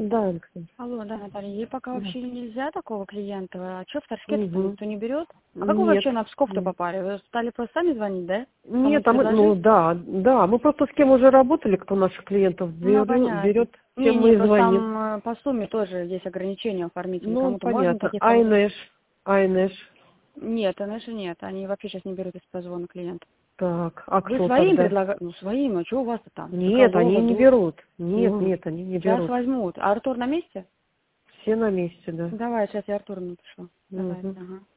Да, Александр. Алло, да, Наталья, ей пока Да. вообще нельзя такого клиента. А что в Ташкент Угу. никто не берет? А как вы Нет. вообще на Псков-то Нет, попали? Вы стали просто сами звонить, да? Нет, Кому-то а мы, ну предложить? да, мы просто с кем уже работали, кто наших клиентов Ну, понятно. берет, тем Не, мы и просто звоним. там по сумме тоже есть ограничения оформителей. Ну, Кому-то можно понятно. таких, кому-то... Айнэш. Нет, конечно, нет. Они вообще сейчас не берут из позвона клиентов. Так, а Вы кто своим тогда? предлагаете? Ну, своим, а что у вас-то там? Нет, они Такового, не дур. берут. Нет, Ну, они не сейчас берут. возьмут. А Артур на месте? Все на месте, да. Давай, сейчас я Артуру напишу. Давай, Угу. ага.